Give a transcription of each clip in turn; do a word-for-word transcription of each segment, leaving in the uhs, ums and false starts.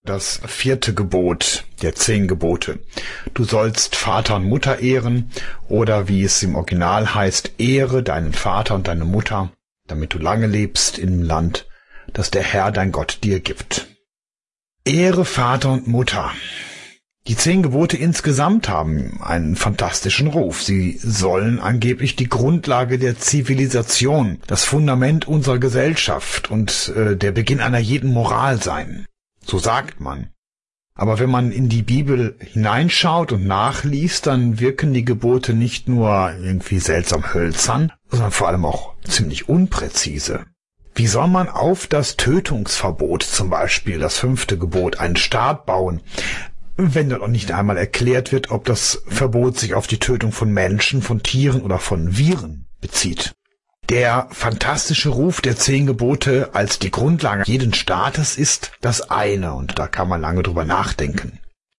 Das vierte Gebot der zehn Gebote. Du sollst Vater und Mutter ehren, oder wie es im Original heißt, ehre deinen Vater und deine Mutter, damit du lange lebst im Land, das der Herr dein Gott dir gibt. Ehre Vater und Mutter. Die zehn Gebote insgesamt haben einen fantastischen Ruf. Sie sollen angeblich die Grundlage der Zivilisation, das Fundament unserer Gesellschaft und äh, der Beginn einer jeden Moral sein. So sagt man. Aber wenn man in die Bibel hineinschaut und nachliest, dann wirken die Gebote nicht nur irgendwie seltsam hölzern, sondern vor allem auch ziemlich unpräzise. Wie soll man auf das Tötungsverbot, zum Beispiel das fünfte Gebot, einen Staat bauen, wenn dort noch nicht einmal erklärt wird, ob das Verbot sich auf die Tötung von Menschen, von Tieren oder von Viren bezieht? Der fantastische Ruf der zehn Gebote als die Grundlage jeden Staates ist das eine, und da kann man lange drüber nachdenken.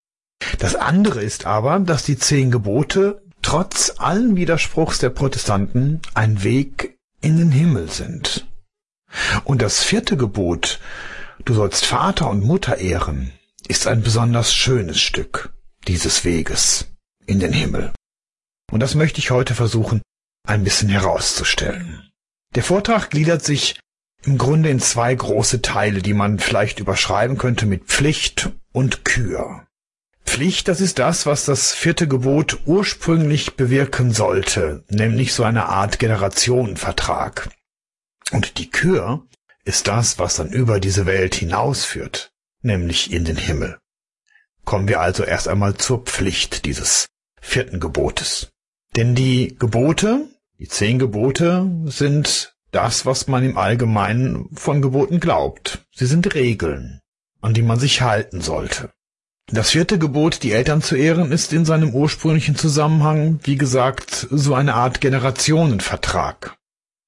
Das andere ist aber, dass die zehn Gebote trotz allen Widerspruchs der Protestanten ein Weg in den Himmel sind. Und das vierte Gebot, du sollst Vater und Mutter ehren, ist ein besonders schönes Stück dieses Weges in den Himmel. Und das möchte ich heute versuchen, ein bisschen herauszustellen. Der Vortrag gliedert sich im Grunde in zwei große Teile, die man vielleicht überschreiben könnte mit Pflicht und Kür. Pflicht, das ist das, was das vierte Gebot ursprünglich bewirken sollte, nämlich so eine Art Generationenvertrag. Und die Kür ist das, was dann über diese Welt hinausführt, nämlich in den Himmel. Kommen wir also erst einmal zur Pflicht dieses vierten Gebotes. Denn die Gebote, die zehn Gebote, sind das, was man im Allgemeinen von Geboten glaubt. Sie sind Regeln, an die man sich halten sollte. Das vierte Gebot, die Eltern zu ehren, ist in seinem ursprünglichen Zusammenhang, wie gesagt, so eine Art Generationenvertrag.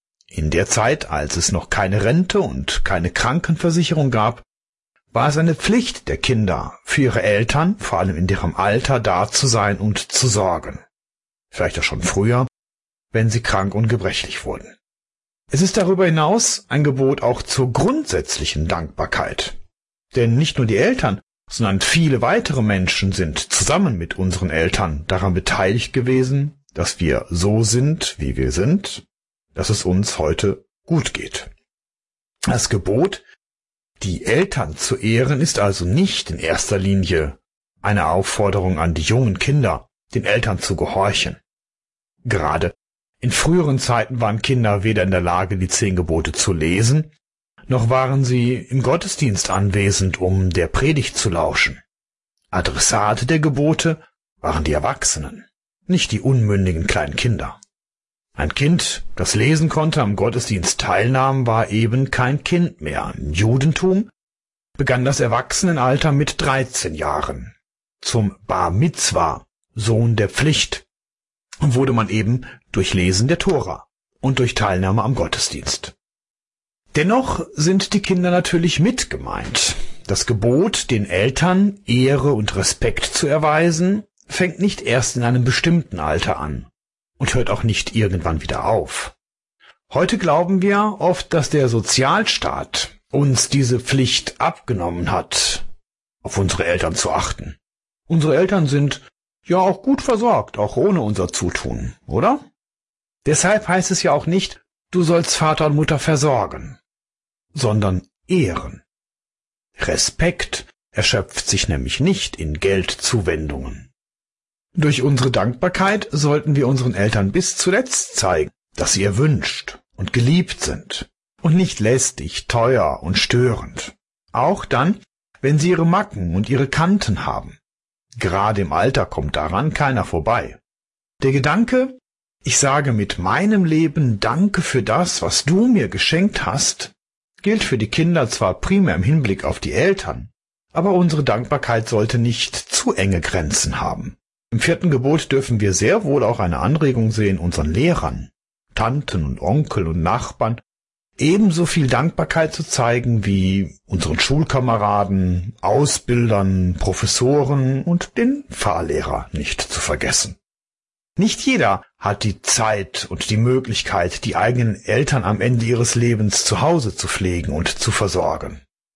In der Zeit, als es noch keine Rente und keine Krankenversicherung gab, war es eine Pflicht der Kinder, für ihre Eltern, vor allem in deren Alter, da zu sein und zu sorgen. Vielleicht auch schon früher, wenn sie krank und gebrechlich wurden. Es ist darüber hinaus ein Gebot auch zur grundsätzlichen Dankbarkeit. Denn nicht nur die Eltern, sondern viele weitere Menschen sind zusammen mit unseren Eltern daran beteiligt gewesen, dass wir so sind, wie wir sind, dass es uns heute gut geht. Das Gebot, die Eltern zu ehren, ist also nicht in erster Linie eine Aufforderung an die jungen Kinder, den Eltern zu gehorchen. Gerade in früheren Zeiten waren Kinder weder in der Lage, die zehn Gebote zu lesen, noch waren sie im Gottesdienst anwesend, um der Predigt zu lauschen. Adressate der Gebote waren die Erwachsenen, nicht die unmündigen kleinen Kinder. Ein Kind, das lesen konnte, am Gottesdienst teilnahm, war eben kein Kind mehr. Im Judentum begann das Erwachsenenalter mit dreizehn Jahren. Zum Bar Mitzwa, Sohn der Pflicht, wurde man eben durch Lesen der Tora und durch Teilnahme am Gottesdienst. Dennoch sind die Kinder natürlich mit gemeint. Das Gebot, den Eltern Ehre und Respekt zu erweisen, fängt nicht erst in einem bestimmten Alter an und hört auch nicht irgendwann wieder auf. Heute glauben wir oft, dass der Sozialstaat uns diese Pflicht abgenommen hat, auf unsere Eltern zu achten. Unsere Eltern sind ja auch gut versorgt, auch ohne unser Zutun, oder? Deshalb heißt es ja auch nicht, du sollst Vater und Mutter versorgen, sondern ehren. Respekt erschöpft sich nämlich nicht in Geldzuwendungen. Durch unsere Dankbarkeit sollten wir unseren Eltern bis zuletzt zeigen, dass sie erwünscht und geliebt sind und nicht lästig, teuer und störend. Auch dann, wenn sie ihre Macken und ihre Kanten haben. Gerade im Alter kommt daran keiner vorbei. Der Gedanke, ich sage mit meinem Leben Danke für das, was du mir geschenkt hast, gilt für die Kinder zwar primär im Hinblick auf die Eltern, aber unsere Dankbarkeit sollte nicht zu enge Grenzen haben. Im vierten Gebot dürfen wir sehr wohl auch eine Anregung sehen, unseren Lehrern, Tanten und Onkel und Nachbarn ebenso viel Dankbarkeit zu zeigen wie unseren Schulkameraden, Ausbildern, Professoren und den Fahrlehrer nicht zu vergessen. Nicht jeder hat die Zeit und die Möglichkeit, die eigenen Eltern am Ende ihres Lebens zu Hause zu pflegen und zu versorgen.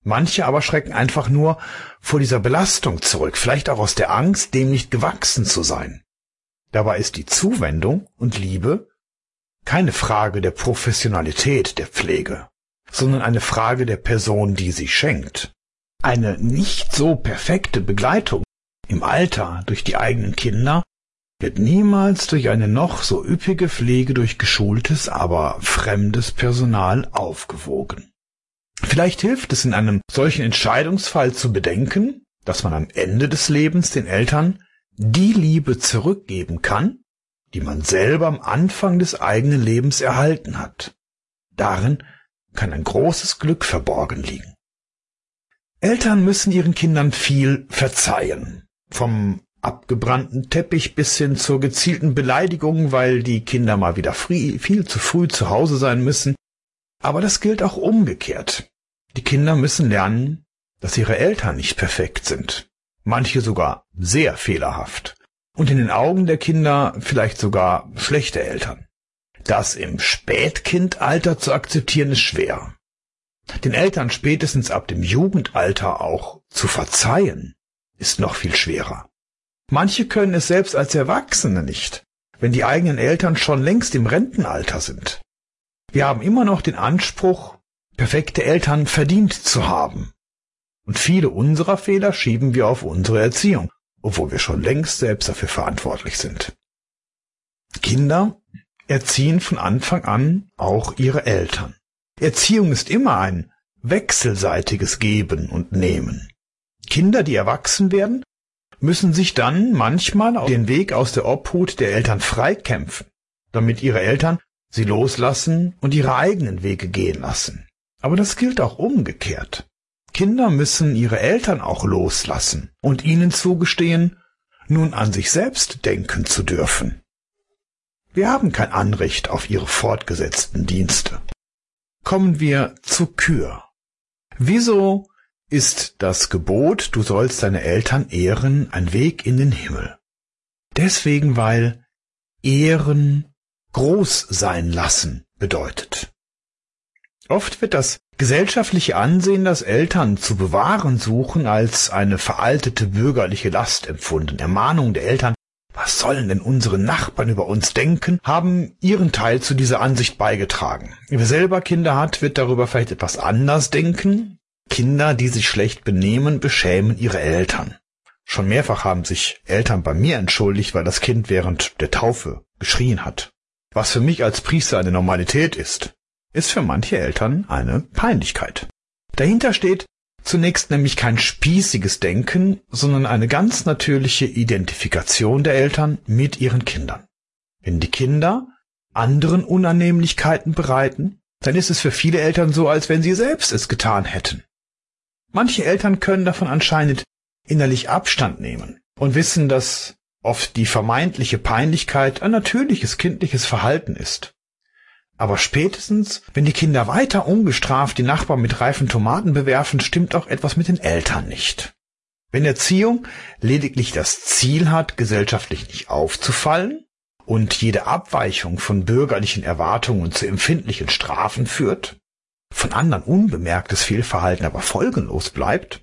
Manche aber schrecken einfach nur vor dieser Belastung zurück, vielleicht auch aus der Angst, dem nicht gewachsen zu sein. Dabei ist die Zuwendung und Liebe keine Frage der Professionalität der Pflege, sondern eine Frage der Person, die sie schenkt. Eine nicht so perfekte Begleitung im Alter durch die eigenen Kinder wird niemals durch eine noch so üppige Pflege durch geschultes, aber fremdes Personal aufgewogen. Vielleicht hilft es in einem solchen Entscheidungsfall zu bedenken, dass man am Ende des Lebens den Eltern die Liebe zurückgeben kann, die man selber am Anfang des eigenen Lebens erhalten hat. Darin kann ein großes Glück verborgen liegen. Eltern müssen ihren Kindern viel verzeihen. Vom abgebrannten Teppich bis hin zur gezielten Beleidigung, weil die Kinder mal wieder viel zu früh zu Hause sein müssen. Aber das gilt auch umgekehrt. Die Kinder müssen lernen, dass ihre Eltern nicht perfekt sind. Manche sogar sehr fehlerhaft. Und in den Augen der Kinder vielleicht sogar schlechte Eltern. Das im Spätkindalter zu akzeptieren ist schwer. Den Eltern spätestens ab dem Jugendalter auch zu verzeihen, ist noch viel schwerer. Manche können es selbst als Erwachsene nicht, wenn die eigenen Eltern schon längst im Rentenalter sind. Wir haben immer noch den Anspruch, perfekte Eltern verdient zu haben. Und viele unserer Fehler schieben wir auf unsere Erziehung, obwohl wir schon längst selbst dafür verantwortlich sind. Kinder erziehen von Anfang an auch ihre Eltern. Erziehung ist immer ein wechselseitiges Geben und Nehmen. Kinder, die erwachsen werden, müssen sich dann manchmal auf den Weg aus der Obhut der Eltern freikämpfen, damit ihre Eltern sie loslassen und ihre eigenen Wege gehen lassen. Aber das gilt auch umgekehrt. Kinder müssen ihre Eltern auch loslassen und ihnen zugestehen, nun an sich selbst denken zu dürfen. Wir haben kein Anrecht auf ihre fortgesetzten Dienste. Kommen wir zur Kür. Wieso ist das Gebot, du sollst deine Eltern ehren, ein Weg in den Himmel? Deswegen, weil Ehren groß sein lassen bedeutet. Oft wird das gesellschaftliche Ansehen, das Eltern zu bewahren suchen, als eine veraltete bürgerliche Last empfunden. Ermahnungen der Eltern, was sollen denn unsere Nachbarn über uns denken, haben ihren Teil zu dieser Ansicht beigetragen. Wer selber Kinder hat, wird darüber vielleicht etwas anders denken. Kinder, die sich schlecht benehmen, beschämen ihre Eltern. Schon mehrfach haben sich Eltern bei mir entschuldigt, weil das Kind während der Taufe geschrien hat. Was für mich als Priester eine Normalität ist, ist für manche Eltern eine Peinlichkeit. Dahinter steht zunächst nämlich kein spießiges Denken, sondern eine ganz natürliche Identifikation der Eltern mit ihren Kindern. Wenn die Kinder anderen Unannehmlichkeiten bereiten, dann ist es für viele Eltern so, als wenn sie selbst es getan hätten. Manche Eltern können davon anscheinend innerlich Abstand nehmen und wissen, dass oft die vermeintliche Peinlichkeit ein natürliches kindliches Verhalten ist. Aber spätestens, wenn die Kinder weiter ungestraft die Nachbarn mit reifen Tomaten bewerfen, stimmt auch etwas mit den Eltern nicht. Wenn Erziehung lediglich das Ziel hat, gesellschaftlich nicht aufzufallen und jede Abweichung von bürgerlichen Erwartungen zu empfindlichen Strafen führt, von anderen unbemerktes Fehlverhalten aber folgenlos bleibt,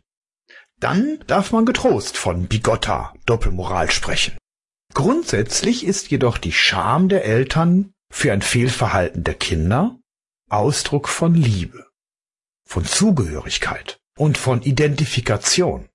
dann darf man getrost von bigotter Doppelmoral sprechen. Grundsätzlich ist jedoch die Scham der Eltern für ein Fehlverhalten der Kinder Ausdruck von Liebe, von Zugehörigkeit und von Identifikation.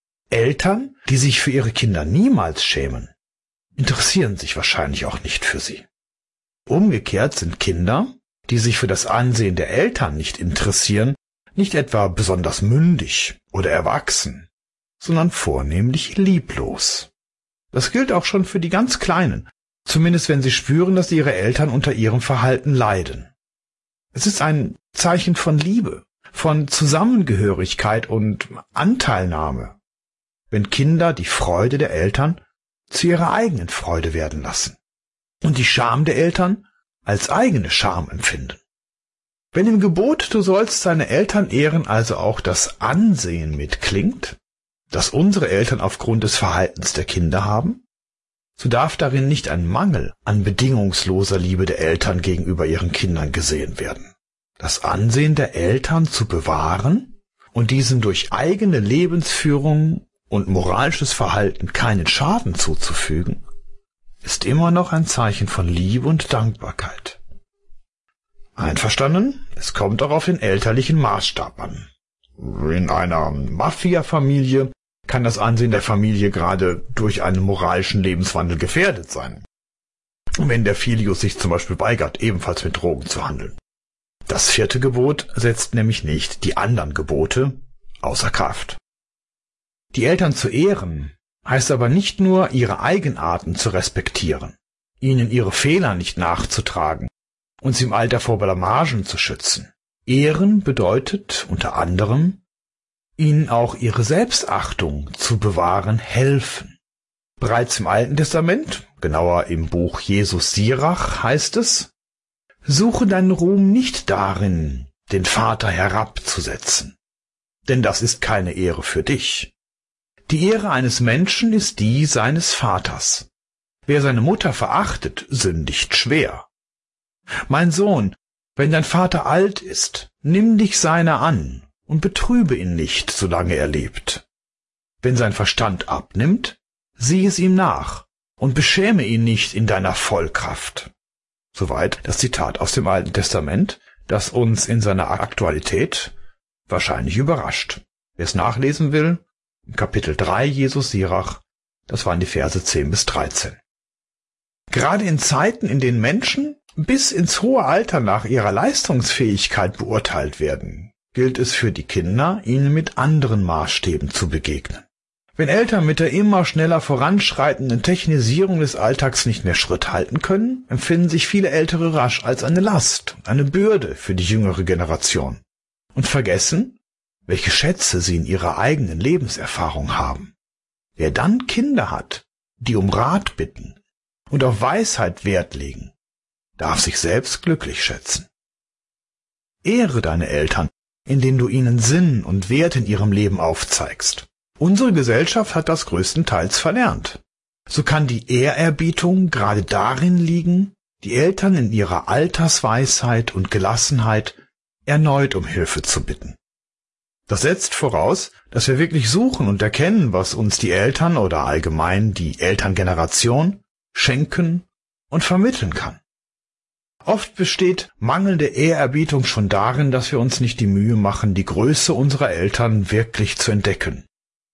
Eltern, die sich für ihre Kinder niemals schämen, interessieren sich wahrscheinlich auch nicht für sie. Umgekehrt sind Kinder, die sich für das Ansehen der Eltern nicht interessieren, nicht etwa besonders mündig oder erwachsen, sondern vornehmlich lieblos. Das gilt auch schon für die ganz Kleinen, zumindest wenn sie spüren, dass ihre Eltern unter ihrem Verhalten leiden. Es ist ein Zeichen von Liebe, von Zusammengehörigkeit und Anteilnahme, wenn Kinder die Freude der Eltern zu ihrer eigenen Freude werden lassen und die Scham der Eltern als eigene Scham empfinden. Wenn im Gebot, du sollst deine Eltern ehren, also auch das Ansehen mitklingt, das unsere Eltern aufgrund des Verhaltens der Kinder haben, so darf darin nicht ein Mangel an bedingungsloser Liebe der Eltern gegenüber ihren Kindern gesehen werden. Das Ansehen der Eltern zu bewahren und diesem durch eigene Lebensführung und moralisches Verhalten keinen Schaden zuzufügen, ist immer noch ein Zeichen von Liebe und Dankbarkeit. Einverstanden? Es kommt auch auf den elterlichen Maßstab an. In einer Mafia-Familie kann das Ansehen der Familie gerade durch einen moralischen Lebenswandel gefährdet sein, wenn der Filius sich zum Beispiel weigert, ebenfalls mit Drogen zu handeln. Das vierte Gebot setzt nämlich nicht die anderen Gebote außer Kraft. Die Eltern zu ehren heißt aber nicht nur, ihre Eigenarten zu respektieren, ihnen ihre Fehler nicht nachzutragen und sie im Alter vor Blamagen zu schützen. Ehren bedeutet unter anderem, ihnen auch ihre Selbstachtung zu bewahren helfen. Bereits im Alten Testament, genauer im Buch Jesus Sirach, heißt es: Suche deinen Ruhm nicht darin, den Vater herabzusetzen, denn das ist keine Ehre für dich. Die Ehre eines Menschen ist die seines Vaters. Wer seine Mutter verachtet, sündigt schwer. Mein Sohn, wenn dein Vater alt ist, nimm dich seiner an und betrübe ihn nicht, solange er lebt. Wenn sein Verstand abnimmt, sieh es ihm nach und beschäme ihn nicht in deiner Vollkraft. Soweit das Zitat aus dem Alten Testament, das uns in seiner Aktualität wahrscheinlich überrascht. Wer es nachlesen will, Kapitel drei Jesus Sirach, das waren die Verse zehn bis dreizehn. Gerade in Zeiten, in denen Menschen bis ins hohe Alter nach ihrer Leistungsfähigkeit beurteilt werden, gilt es für die Kinder, ihnen mit anderen Maßstäben zu begegnen. Wenn Eltern mit der immer schneller voranschreitenden Technisierung des Alltags nicht mehr Schritt halten können, empfinden sich viele Ältere rasch als eine Last, eine Bürde für die jüngere Generation und vergessen, welche Schätze sie in ihrer eigenen Lebenserfahrung haben. Wer dann Kinder hat, die um Rat bitten und auf Weisheit Wert legen, darf sich selbst glücklich schätzen. Ehre deine Eltern, indem du ihnen Sinn und Wert in ihrem Leben aufzeigst. Unsere Gesellschaft hat das größtenteils verlernt. So kann die Ehrerbietung gerade darin liegen, die Eltern in ihrer Altersweisheit und Gelassenheit erneut um Hilfe zu bitten. Das setzt voraus, dass wir wirklich suchen und erkennen, was uns die Eltern oder allgemein die Elterngeneration schenken und vermitteln kann. Oft besteht mangelnde Ehrerbietung schon darin, dass wir uns nicht die Mühe machen, die Größe unserer Eltern wirklich zu entdecken.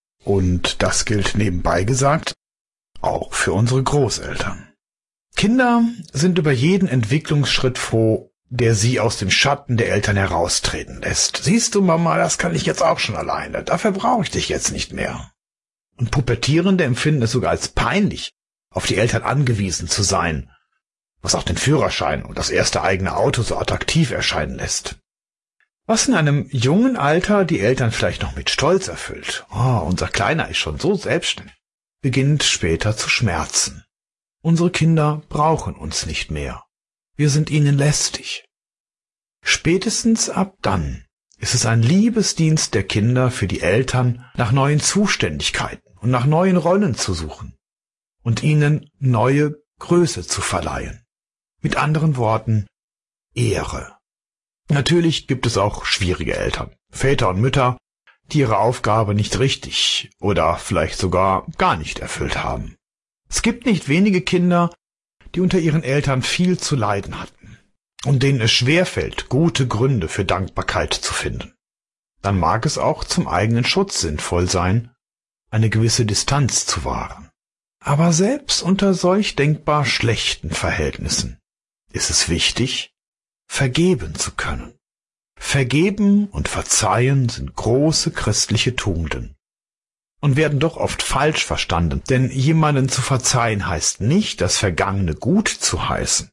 Und das gilt nebenbei gesagt auch für unsere Großeltern. Kinder sind über jeden Entwicklungsschritt froh, der sie aus dem Schatten der Eltern heraustreten lässt. Siehst du, Mama, das kann ich jetzt auch schon alleine. Dafür brauche ich dich jetzt nicht mehr. Und Pubertierende empfinden es sogar als peinlich, auf die Eltern angewiesen zu sein, was auch den Führerschein und das erste eigene Auto so attraktiv erscheinen lässt. Was in einem jungen Alter die Eltern vielleicht noch mit Stolz erfüllt, oh, unser Kleiner ist schon so selbstständig, beginnt später zu schmerzen. Unsere Kinder brauchen uns nicht mehr. Wir sind ihnen lästig. Spätestens ab dann ist es ein Liebesdienst der Kinder für die Eltern, nach neuen Zuständigkeiten und nach neuen Rollen zu suchen und ihnen neue Größe zu verleihen. Mit anderen Worten, Ehre. Natürlich gibt es auch schwierige Eltern, Väter und Mütter, die ihre Aufgabe nicht richtig oder vielleicht sogar gar nicht erfüllt haben. Es gibt nicht wenige Kinder, die unter ihren Eltern viel zu leiden hatten und denen es schwerfällt, gute Gründe für Dankbarkeit zu finden. Dann mag es auch zum eigenen Schutz sinnvoll sein, eine gewisse Distanz zu wahren. Aber selbst unter solch denkbar schlechten Verhältnissen ist es wichtig, vergeben zu können. Vergeben und Verzeihen sind große christliche Tugenden und werden doch oft falsch verstanden, denn jemanden zu verzeihen heißt nicht, das Vergangene gut zu heißen.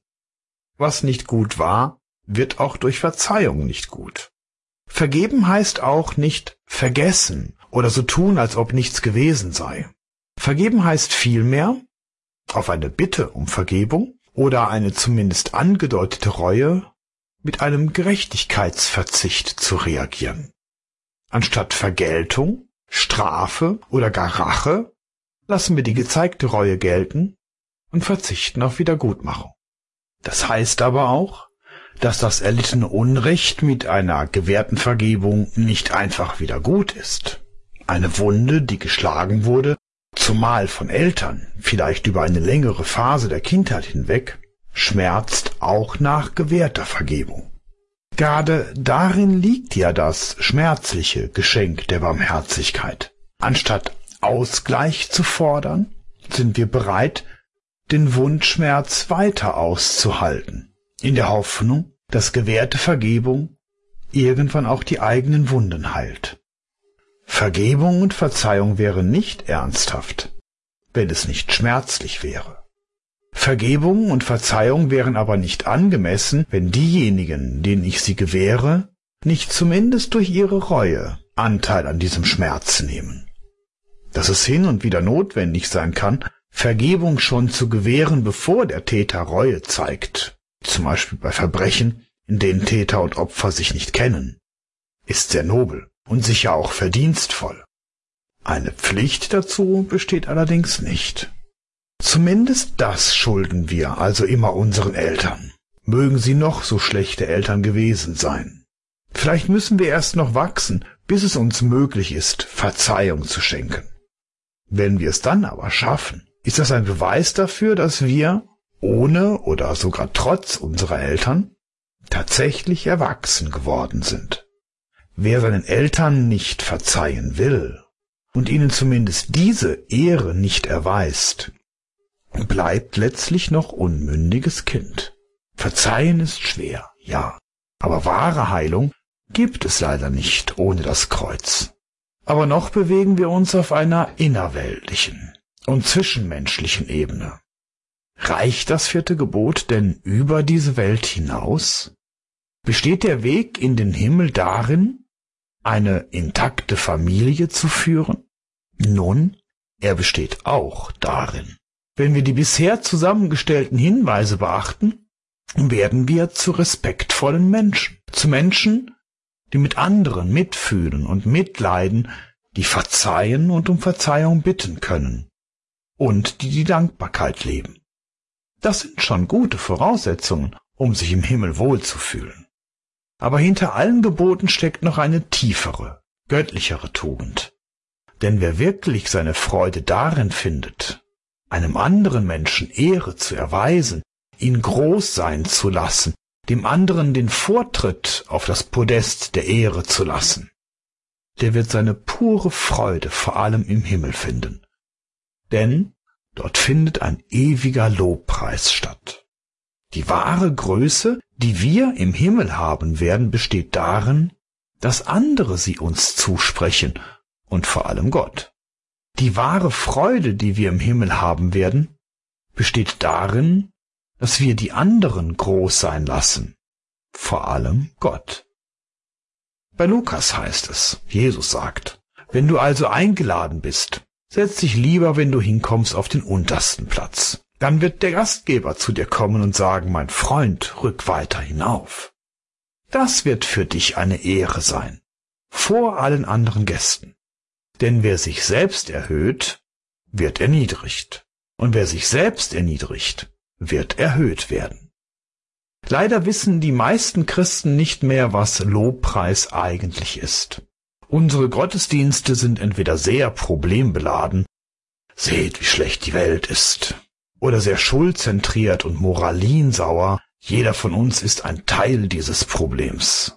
Was nicht gut war, wird auch durch Verzeihung nicht gut. Vergeben heißt auch nicht vergessen oder so tun, als ob nichts gewesen sei. Vergeben heißt vielmehr, auf eine Bitte um Vergebung oder eine zumindest angedeutete Reue mit einem Gerechtigkeitsverzicht zu reagieren. Anstatt Vergeltung, Strafe oder gar Rache lassen wir die gezeigte Reue gelten und verzichten auf Wiedergutmachung. Das heißt aber auch, dass das erlittene Unrecht mit einer gewährten Vergebung nicht einfach wieder gut ist. Eine Wunde, die geschlagen wurde, zumal von Eltern, vielleicht über eine längere Phase der Kindheit hinweg, schmerzt auch nach gewährter Vergebung. Gerade darin liegt ja das schmerzliche Geschenk der Barmherzigkeit. Anstatt Ausgleich zu fordern, sind wir bereit, den Wundschmerz weiter auszuhalten, in der Hoffnung, dass gewährte Vergebung irgendwann auch die eigenen Wunden heilt. Vergebung und Verzeihung wären nicht ernsthaft, wenn es nicht schmerzlich wäre. Vergebung und Verzeihung wären aber nicht angemessen, wenn diejenigen, denen ich sie gewähre, nicht zumindest durch ihre Reue Anteil an diesem Schmerz nehmen. Dass es hin und wieder notwendig sein kann, Vergebung schon zu gewähren, bevor der Täter Reue zeigt, zum Beispiel bei Verbrechen, in denen Täter und Opfer sich nicht kennen, ist sehr nobel und sicher auch verdienstvoll. Eine Pflicht dazu besteht allerdings nicht. Zumindest das schulden wir also immer unseren Eltern. Mögen sie noch so schlechte Eltern gewesen sein. Vielleicht müssen wir erst noch wachsen, bis es uns möglich ist, Verzeihung zu schenken. Wenn wir es dann aber schaffen, ist das ein Beweis dafür, dass wir, ohne oder sogar trotz unserer Eltern, tatsächlich erwachsen geworden sind. Wer seinen Eltern nicht verzeihen will und ihnen zumindest diese Ehre nicht erweist, bleibt letztlich noch unmündiges Kind. Verzeihen ist schwer, ja, aber wahre Heilung gibt es leider nicht ohne das Kreuz. Aber noch bewegen wir uns auf einer innerweltlichen und zwischenmenschlichen Ebene. Reicht das vierte Gebot denn über diese Welt hinaus? Besteht der Weg in den Himmel darin, eine intakte Familie zu führen? Nun, er besteht auch darin. Wenn wir die bisher zusammengestellten Hinweise beachten, werden wir zu respektvollen Menschen, zu Menschen, die mit anderen mitfühlen und mitleiden, die verzeihen und um Verzeihung bitten können und die die Dankbarkeit leben. Das sind schon gute Voraussetzungen, um sich im Himmel wohlzufühlen. Aber hinter allen Geboten steckt noch eine tiefere, göttlichere Tugend. Denn wer wirklich seine Freude darin findet, einem anderen Menschen Ehre zu erweisen, ihn groß sein zu lassen, dem anderen den Vortritt auf das Podest der Ehre zu lassen, der wird seine pure Freude vor allem im Himmel finden. Denn dort findet ein ewiger Lobpreis statt. Die wahre Größe, die wir im Himmel haben werden, besteht darin, dass andere sie uns zusprechen und vor allem Gott. Die wahre Freude, die wir im Himmel haben werden, besteht darin, dass wir die anderen groß sein lassen, vor allem Gott. Bei Lukas heißt es, Jesus sagt, wenn du also eingeladen bist, setz dich lieber, wenn du hinkommst, auf den untersten Platz. Dann wird der Gastgeber zu dir kommen und sagen, mein Freund, rück weiter hinauf. Das wird für dich eine Ehre sein, vor allen anderen Gästen. Denn wer sich selbst erhöht, wird erniedrigt. Und wer sich selbst erniedrigt, wird erhöht werden. Leider wissen die meisten Christen nicht mehr, was Lobpreis eigentlich ist. Unsere Gottesdienste sind entweder sehr problembeladen, seht, wie schlecht die Welt ist, oder sehr schuldzentriert und moralinsauer, jeder von uns ist ein Teil dieses Problems.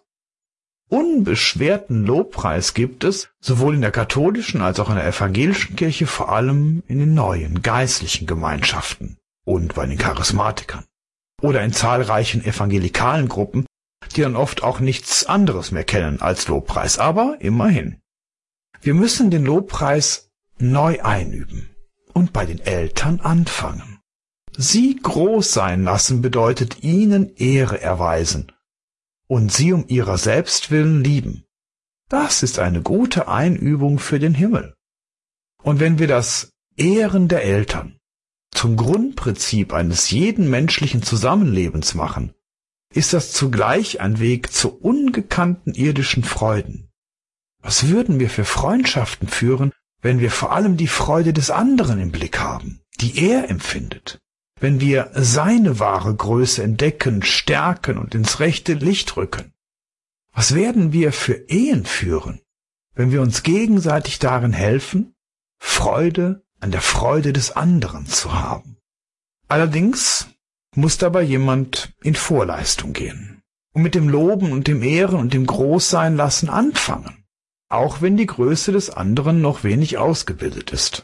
Unbeschwerten Lobpreis gibt es, sowohl in der katholischen als auch in der evangelischen Kirche, vor allem in den neuen geistlichen Gemeinschaften und bei den Charismatikern oder in zahlreichen evangelikalen Gruppen, die dann oft auch nichts anderes mehr kennen als Lobpreis, aber immerhin. Wir müssen den Lobpreis neu einüben und bei den Eltern anfangen. Sie groß sein lassen bedeutet ihnen Ehre erweisen und sie um ihrer selbst willen lieben. Das ist eine gute Einübung für den Himmel. Und wenn wir das Ehren der Eltern zum Grundprinzip eines jeden menschlichen Zusammenlebens machen, ist das zugleich ein Weg zu ungekannten irdischen Freuden. Was würden wir für Freundschaften führen, wenn wir vor allem die Freude des anderen im Blick haben, die er empfindet? wenn wir seine wahre Größe entdecken, stärken und ins rechte Licht rücken? Was werden wir für Ehen führen, wenn wir uns gegenseitig darin helfen, Freude an der Freude des anderen zu haben? Allerdings muss dabei jemand in Vorleistung gehen und mit dem Loben und dem Ehren und dem Großseinlassen anfangen, auch wenn die Größe des anderen noch wenig ausgebildet ist.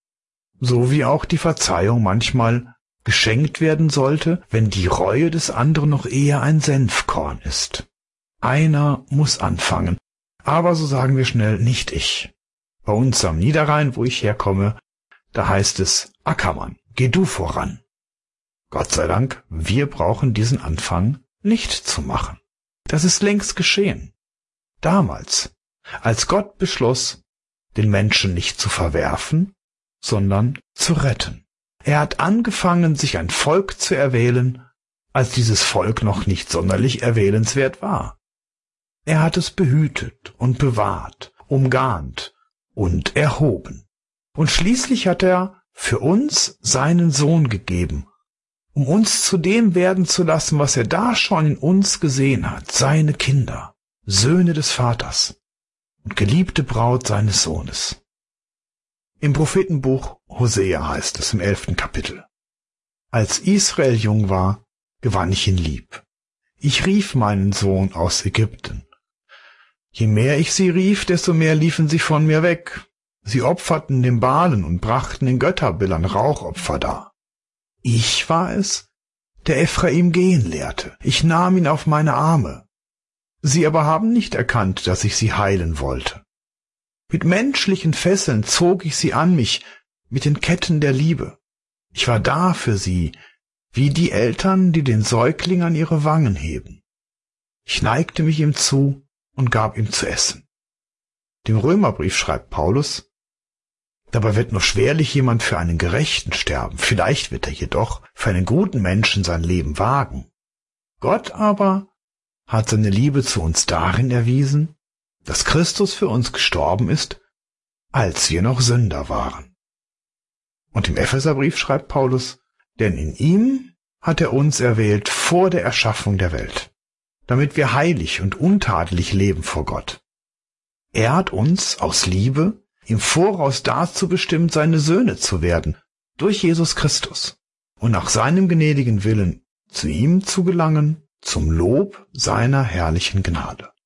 So wie auch die Verzeihung manchmal geschenkt werden sollte, wenn die Reue des anderen noch eher ein Senfkorn ist. Einer muss anfangen, aber so sagen wir schnell, nicht ich. Bei uns am Niederrhein, wo ich herkomme, da heißt es, Ackermann, geh du voran. Gott sei Dank, wir brauchen diesen Anfang nicht zu machen. Das ist längst geschehen. Damals, als Gott beschloss, den Menschen nicht zu verwerfen, sondern zu retten. Er hat angefangen, sich ein Volk zu erwählen, als dieses Volk noch nicht sonderlich erwählenswert war. Er hat es behütet und bewahrt, umgarnt und erhoben. Und schließlich hat er für uns seinen Sohn gegeben, um uns zu dem werden zu lassen, was er da schon in uns gesehen hat, seine Kinder, Söhne des Vaters und geliebte Braut seines Sohnes. Im Prophetenbuch Hosea heißt es im elften Kapitel: Als Israel jung war, gewann ich ihn lieb. Ich rief meinen Sohn aus Ägypten. Je mehr ich sie rief, desto mehr liefen sie von mir weg. Sie opferten den Baalen und brachten den Götterbildern Rauchopfer dar. Ich war es, der Ephraim gehen lehrte. Ich nahm ihn auf meine Arme. Sie aber haben nicht erkannt, dass ich sie heilen wollte. Mit menschlichen Fesseln zog ich sie an mich, mit den Ketten der Liebe. Ich war da für sie, wie die Eltern, die den Säugling an ihre Wangen heben. Ich neigte mich ihm zu und gab ihm zu essen. Dem Römerbrief schreibt Paulus: Dabei wird nur schwerlich jemand für einen Gerechten sterben, vielleicht wird er jedoch für einen guten Menschen sein Leben wagen. Gott aber hat seine Liebe zu uns darin erwiesen, dass Christus für uns gestorben ist, als wir noch Sünder waren. Und im Epheserbrief schreibt Paulus: Denn in ihm hat er uns erwählt vor der Erschaffung der Welt, damit wir heilig und untadelig leben vor Gott. Er hat uns aus Liebe im Voraus dazu bestimmt, seine Söhne zu werden, durch Jesus Christus, und nach seinem gnädigen Willen zu ihm zu gelangen, zum Lob seiner herrlichen Gnade.